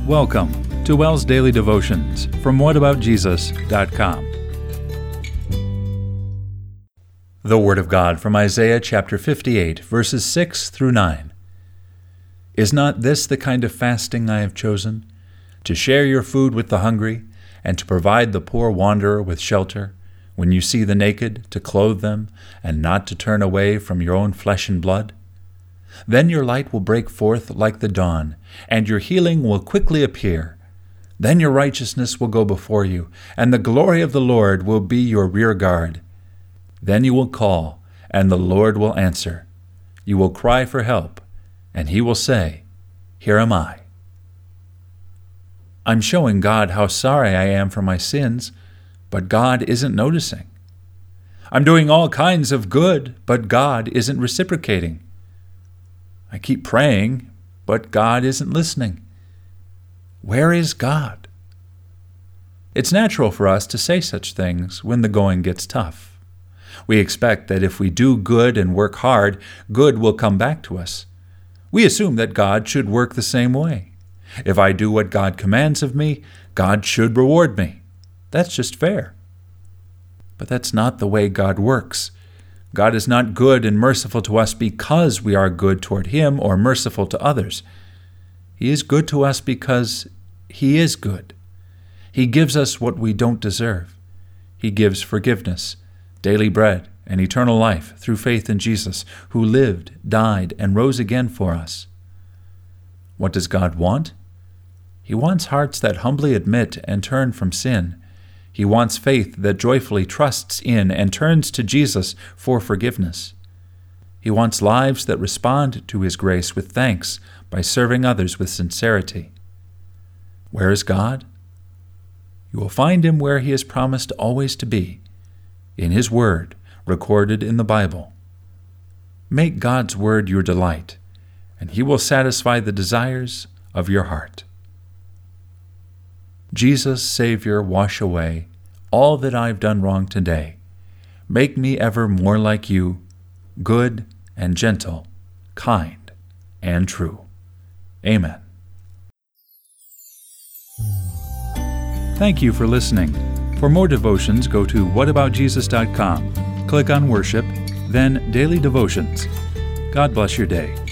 Welcome to WELS Daily Devotions from whataboutjesus.com. The Word of God from Isaiah chapter 58, verses 6 through 9. Is not this the kind of fasting I have chosen? To share your food with the hungry, and to provide the poor wanderer with shelter, when you see the naked, to clothe them, and not to turn away from your own flesh and blood? Then your light will break forth like the dawn, and your healing will quickly appear. Then your righteousness will go before you, and the glory of the Lord will be your rear guard. Then you will call, and the Lord will answer. You will cry for help, and He will say, Here am I. I'm showing God how sorry I am for my sins, but God isn't noticing. I'm doing all kinds of good, but God isn't reciprocating. I keep praying, but God isn't listening. Where is God? It's natural for us to say such things when the going gets tough. We expect that if we do good and work hard, good will come back to us. We assume that God should work the same way. If I do what God commands of me, God should reward me. That's just fair. But that's not the way God works. God is not good and merciful to us because we are good toward Him or merciful to others. He is good to us because He is good. He gives us what we don't deserve. He gives forgiveness, daily bread, and eternal life through faith in Jesus, who lived, died, and rose again for us. What does God want? He wants hearts that humbly admit and turn from sin. He wants faith that joyfully trusts in and turns to Jesus for forgiveness. He wants lives that respond to His grace with thanks by serving others with sincerity. Where is God? You will find Him where He has promised always to be, in His Word, recorded in the Bible. Make God's Word your delight, and He will satisfy the desires of your heart. Jesus, Savior, wash away all that I've done wrong today. Make me ever more like You, good and gentle, kind and true. Amen. Thank you for listening. For more devotions, go to whataboutjesus.com. Click on Worship, then Daily Devotions. God bless your day.